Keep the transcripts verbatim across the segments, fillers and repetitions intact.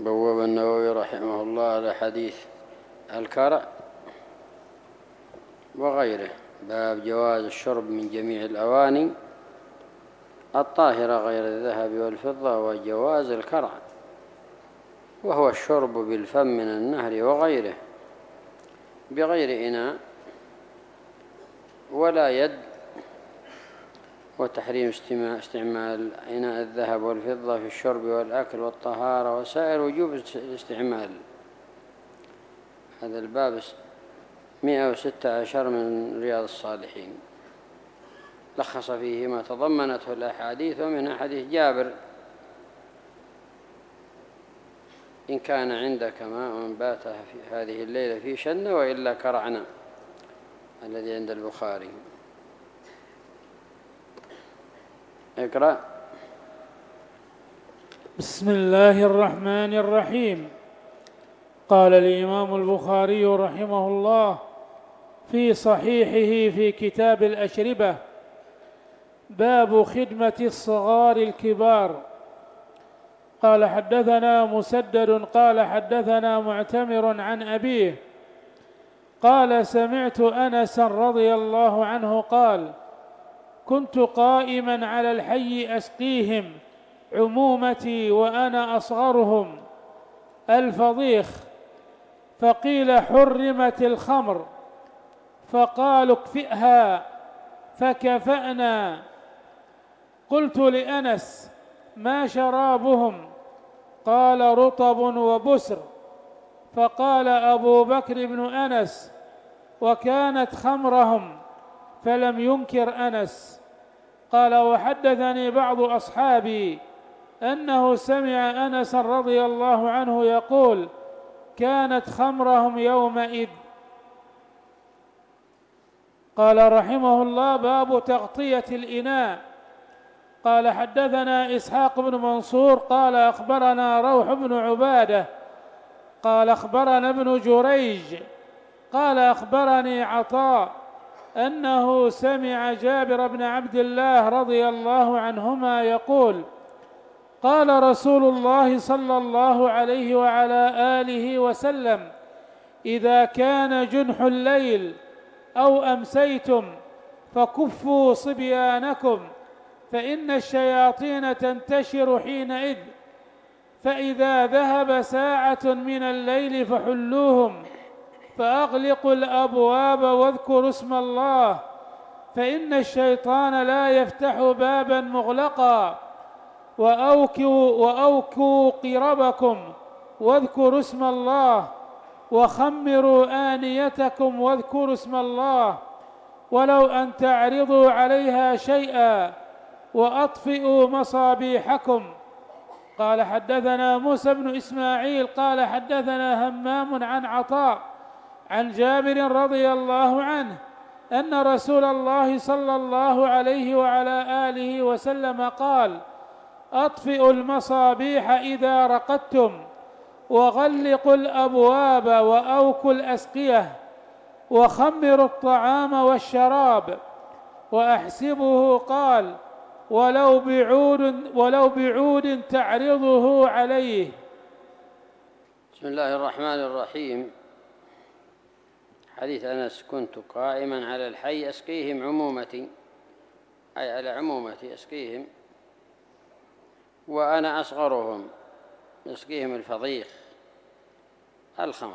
بوب النووي رحمه الله على حديث الكرع وغيره. باب جواز الشرب من جميع الأواني الطاهرة غير الذهب والفضة وجواز الكرع، وهو الشرب بالفم من النهر وغيره بغير إناء ولا يد، وتحريم استعمال إناء الذهب والفضة في الشرب والأكل والطهارة وسائر وجوب الاستعمال. هذا الباب مئة وستة عشر من رياض الصالحين، لخص فيه ما تضمنته الأحاديث، ومن حديث جابر: إن كان عندك ماء بات في هذه الليلة في شنة وإلا كرعنا، الذي عند البخاري. اقرأ. بسم الله الرحمن الرحيم. قال الإمام البخاري رحمه الله في صحيحه في كتاب الأشربة: باب خدمة الصغار الكبار. قال حدثنا مسدد قال حدثنا معتمر عن أبيه قال سمعت أنسا رضي الله عنه قال: كنت قائما على الحي أسقيهم عمومتي وأنا أصغرهم الفضيخ، فقيل حرمت الخمر، فقالوا اكفئها، فكفأنا. قلت لأنس: ما شرابهم؟ قال: رطب وبسر. فقال أبو بكر بن أنس: وكانت خمرهم، فلم ينكر أنس. قال: وحدثني بعض أصحابي أنه سمع أنس رضي الله عنه يقول: كانت خمرهم يومئذ. قال رحمه الله: باب تغطية الإناء. قال حدثنا إسحاق بن منصور قال أخبرنا روح بن عبادة قال أخبرنا ابن جريج قال أخبرني عطاء أنه سمع جابر بن عبد الله رضي الله عنهما يقول: قال رسول الله صلى الله عليه وعلى آله وسلم: إذا كان جنح الليل أو أمسيتم فكفوا صبيانكم، فإن الشياطين تنتشر حينئذ، فإذا ذهب ساعة من الليل فحلوهم، فأغلقوا الأبواب واذكروا اسم الله، فإن الشيطان لا يفتح بابا مغلقا، وأوكوا, وأوكوا قربكم واذكروا اسم الله، وخمروا آنيتكم واذكروا اسم الله، ولو أن تعرضوا عليها شيئا، وأطفئوا مصابيحكم. قال حدثنا موسى بن إسماعيل قال حدثنا همام عن عطاء عن جابر رضي الله عنه أن رسول الله صلى الله عليه وعلى آله وسلم قال: أطفئوا المصابيح إذا رقدتم، وغلقوا الأبواب، وأوكوا الأسقية، وخمروا الطعام والشراب. وأحسبه قال: ولو بعود, ولو بعود تعرضه عليه. بسم الله الرحمن الرحيم. حديث أنس: كنت قائما على الحي أسقيهم عمومتي، أي على عمومتي أسقيهم، وأنا أصغرهم، أسقيهم الفضيخ الخمر.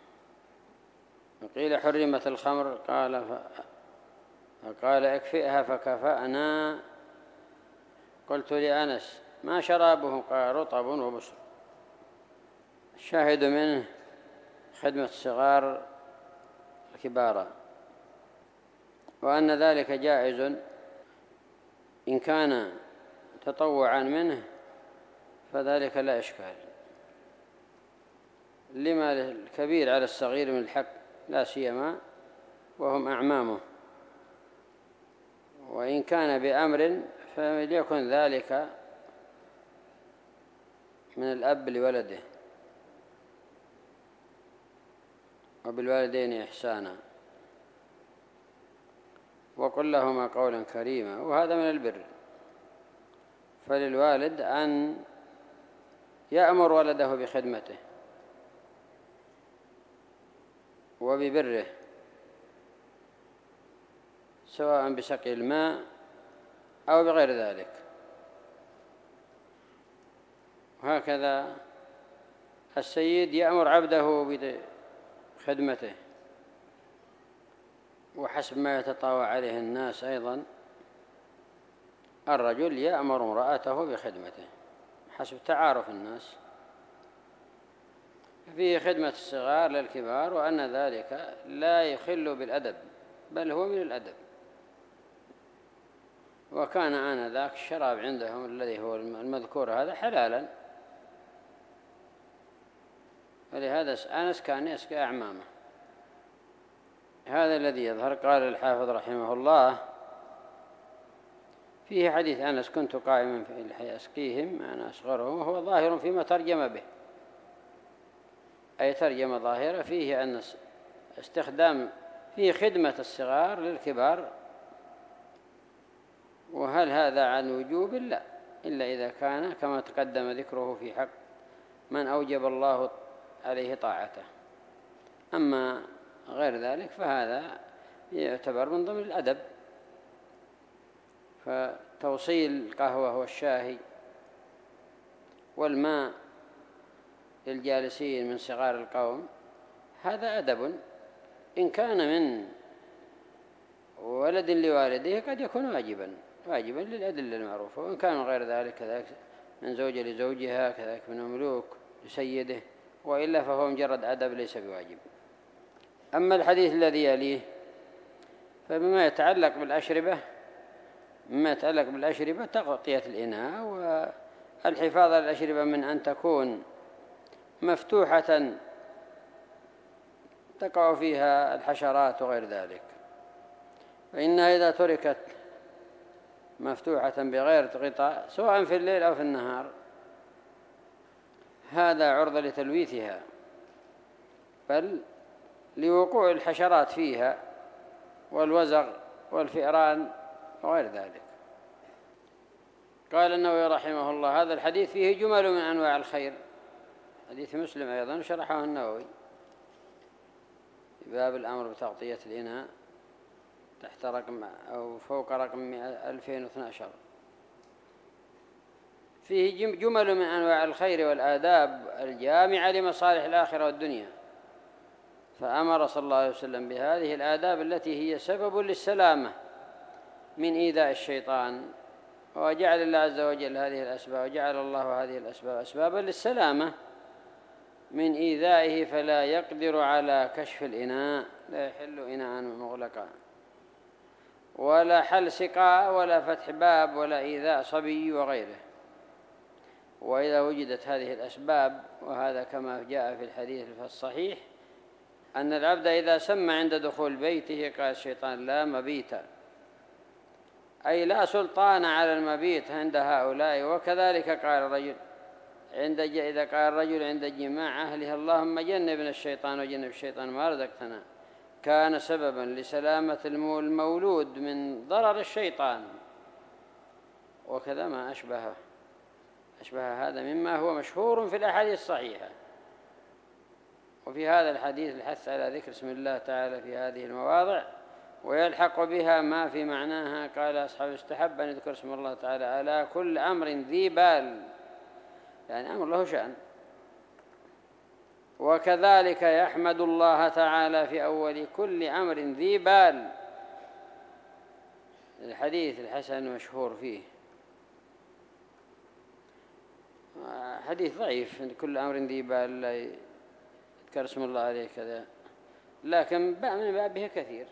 قيل حرمت الخمر، قال فقال اكفئها، فكفأنا. قلت لأنس: ما شرابهم؟ قال: رطب وبسر. الشاهد منه خدمة الصغار الكبار، وأن ذلك جائز إن كان تطوعا منه، فذلك لا إشكال، لما الكبير على الصغير من الحق، لا سيما وهم أعمامه. وإن كان بأمر فليكن ذلك من الأب لولده، وبالوالدين إحسانا، وقل لهما قولا كريما، وهذا من البر. فللوالد أن يأمر ولده بخدمته وببره، سواء بسقي الماء أو بغير ذلك. وهكذا السيد يأمر عبده بخدمته، وحسب ما يتطاوع عليه الناس أيضا الرجل يأمر امرأته بخدمته حسب تعارف الناس. فيه خدمة الصغار للكبار، وأن ذلك لا يخل بالأدب بل هو من الأدب. وكان آنذاك الشراب عندهم الذي هو المذكور هذا حلالا، ولهذا أنس كان يسقي أعمامه. هذا الذي يظهر. قال الحافظ رحمه الله فيه حديث أنس: كنت قائما في الحي أسقيهم أنا أصغرهم، وهو ظاهر فيما ترجم به، أي ترجمة ظاهرة فيه أن استخدام فيه خدمة الصغار للكبار. وهل هذا عن وجوب؟ لا، إلا إذا كان كما تقدم ذكره في حق من أوجب الله عليه طاعته. أما غير ذلك فهذا يعتبر من ضمن الأدب. فتوصيل القهوة والشاهي والماء للجالسين من صغار القوم هذا أدب، إن كان من ولد لوالده قد يكون واجبا واجبا للأدلة المعروفة، وإن كان من غير ذلك كذلك من زوجة لزوجها، كذلك من مملوك لسيده، وإلا فهو مجرد أدب ليس بواجب. أما الحديث الذي يليه فبما يتعلق بالأشربة مما يتعلق بالأشربة تغطية الإناء والحفاظ على الأشربة من أن تكون مفتوحة تقع فيها الحشرات وغير ذلك، فإنها إذا تركت مفتوحة بغير غطاء سواء في الليل أو في النهار هذا عرضة لتلويثها، بل لوقوع الحشرات فيها والوزغ والفئران وغير ذلك. قال النووي رحمه الله: هذا الحديث فيه جمل من أنواع الخير. حديث مسلم أيضا شرحه النووي باب الأمر بتغطية الإناء تحت رقم أو فوق رقم ألفين واثني عشر. فيه جمل من أنواع الخير والآداب الجامعة لمصالح الآخرة والدنيا، فأمر صلى الله عليه وسلم بهذه الآداب التي هي سبب للسلامة من إيذاء الشيطان، وجعل الله عز وجل هذه الأسباب وجعل الله هذه الأسباب أسبابا للسلامة من إيذائه، فلا يقدر على كشف الإناء، لا يحل إناء مغلقا ولا حل سقاء ولا فتح باب ولا إيذاء صبي وغيره. وإذا وجدت هذه الأسباب، وهذا كما جاء في الحديث الصحيح أن العبد إذا سمى عند دخول بيته قال الشيطان: لا مبيت، أي لا سلطان على المبيت عند هؤلاء. وكذلك قال الرجل عند إذا قال الرجل عند جماع أهله: اللهم جنبنا الشيطان وجنب الشيطان ما رزقتنا، كان سببا لسلامة المولود من ضرر الشيطان. وكذا ما أشبهه أشبه هذا مما هو مشهور في الأحاديث الصحيحة. وفي هذا الحديث الحث على ذكر اسم الله تعالى في هذه المواضع، ويلحق بها ما في معناها. قال أصحاب استحب أن يذكر اسم الله تعالى على كل أمر ذي بال، يعني أمر له شأن. وكذلك يحمد الله تعالى في أول كل أمر ذي بال، الحديث الحسن المشهور فيه حديث ضعيف: كل أمر ذي بال لا يذكر اسم الله عليه كذا، لكن من بابه كثير.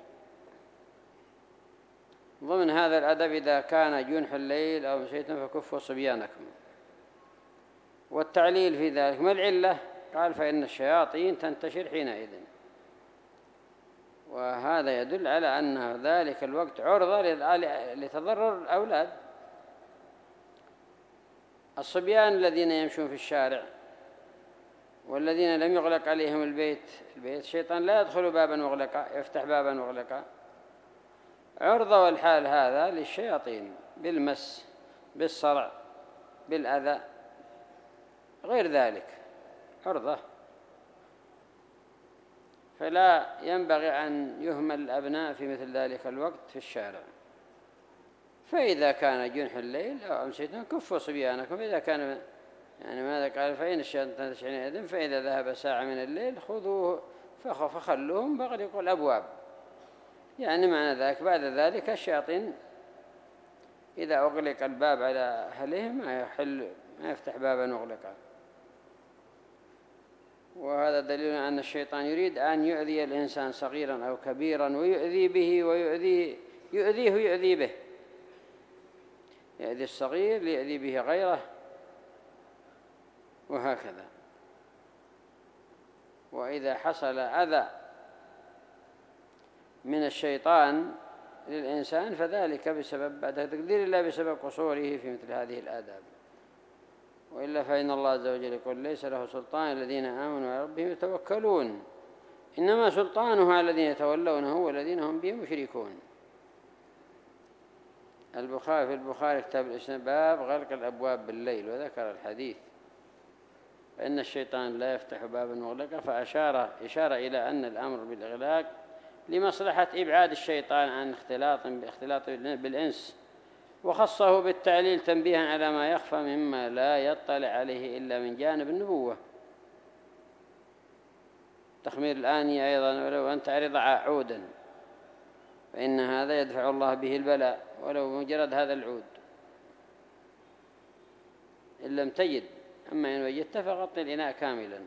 ضمن هذا الأدب: إذا كان جنح الليل أو نسيتم فكفوا صبيانكم. والتعليل في ذلك ما العلة؟ قال: فإن الشياطين تنتشر حينئذ. وهذا يدل على أن ذلك الوقت عرضة لتضرر الأولاد. الصبيان الذين يمشون في الشارع والذين لم يغلق عليهم البيت البيت الشيطان لا يدخل بابا مغلقا يفتح بابا مغلقا، عرضة والحال هذا للشياطين بالمس بالصرع بالأذى. غير ذلك عرضة. فلا ينبغي أن يهمل الأبناء في مثل ذلك الوقت في الشارع. فإذا كان جنح الليل أو أمسيتم كفوا صبيانكم، فإذا كان يعني ماذا قال فإن الشيطان تشعين أذن فإذا ذهب ساعة من الليل خذوه فخلوهم بغلقوا الأبواب. يعني معنى ذلك بعد ذلك الشياطين إذا أغلق الباب على أهلهم ما يحل ما يفتح بابا مغلقا. وهذا دليل أن الشيطان يريد أن يؤذي الإنسان صغيرا أو كبيرا ويؤذي به ويؤذي يؤذيه ويؤذي به، يؤذي الصغير ليؤذي به غيره وهكذا. وإذا حصل أذى من الشيطان للإنسان فذلك بسبب بعد تقدير الله بسبب قصوره في مثل هذه الآداب. وإلا فإن الله عز وجل يقول ليس له سلطان الذين آمنوا على ربهم يتوكلون، إنما سلطانه على الذين يتولونه والذين هم به مشركون. البخاري في البخاري كتاب الإسلام باب غلق الأبواب بالليل وذكر الحديث فإن الشيطان لا يفتح بابا مغلقا، فأشار إشارة إلى أن الأمر بالإغلاق لمصلحة إبعاد الشيطان عن اختلاط باختلاط بالإنس، وخصه بالتعليل تنبيها على ما يخفى مما لا يطلع عليه إلا من جانب النبوة. تخمير الآنية أيضا ولو أن تعرض عودا فإن هذا يدفع الله به البلاء ولو مجرد هذا العود إن لم تجد، أما إن وجدت فغطي الإناء كاملا.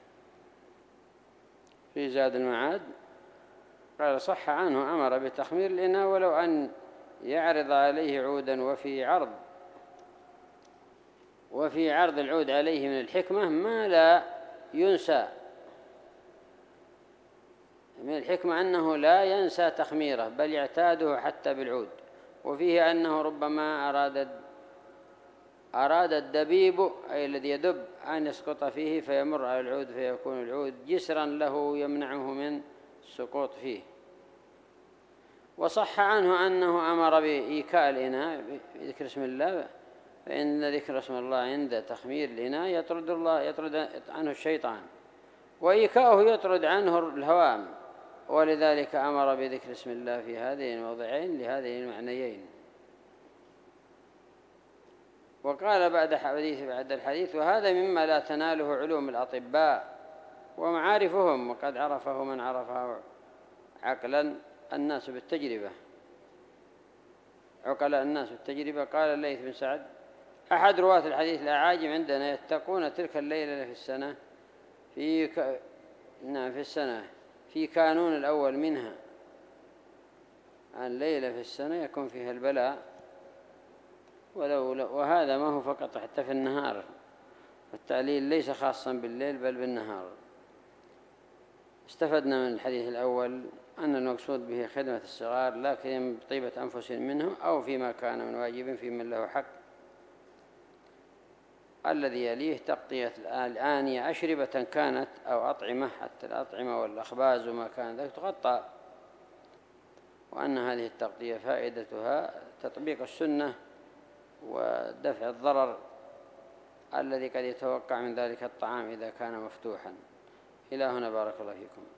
في زاد المعاد قال صح عنه أمر بتخمير الإناء ولو أن يعرض عليه عودا، وفي عرض وفي عرض العود عليه من الحكمة ما لا ينسى. من الحكمة أنه لا ينسى تخميره بل يعتاده حتى بالعود. وفيه أنه ربما أراد أراد الدبيب أي الذي يدب أن يسقط فيه فيمر على العود فيكون العود جسرا له يمنعه من السقوط فيه. وصح عنه أنه أمر بإيكاء الإناء بذكر اسم الله، فإن ذكر اسم الله عند تخمير الإناء يطرد الله يطرد عنه الشيطان، وإيكاؤه يطرد عنه الهوام، ولذلك أمر بذكر اسم الله في هذين الموضعين لهذين المعنيين. وقال بعد حديث بعد الحديث وهذا مما لا تناله علوم الأطباء ومعارفهم، وقد عرفه من عرفه عقلا الناس بالتجربة عقل الناس بالتجربة. قال الليث بن سعد أحد رواة الحديث الأعاجم عندنا يتقون تلك الليلة في السنة في ك... نعم في السنة في كانون الأول منها، عن ليلة في السنة يكون فيها البلاء، ولو وهذا ما هو فقط حتى في النهار، والتعليل ليس خاصا بالليل بل بالنهار. استفدنا من الحديث الأول أن المقصود به خدمة الصغار لكن بطيبة أنفسهم منه أو فيما كان من واجب في من له حق. الذي يليه تغطية الآنية أشربة كانت أو أطعمة، حتى الأطعمة والأخباز وما كان ذلك تغطى، وأن هذه التغطية فائدتها تطبيق السنة ودفع الضرر الذي قد يتوقع من ذلك الطعام إذا كان مفتوحا. إلى هنا بارك الله فيكم.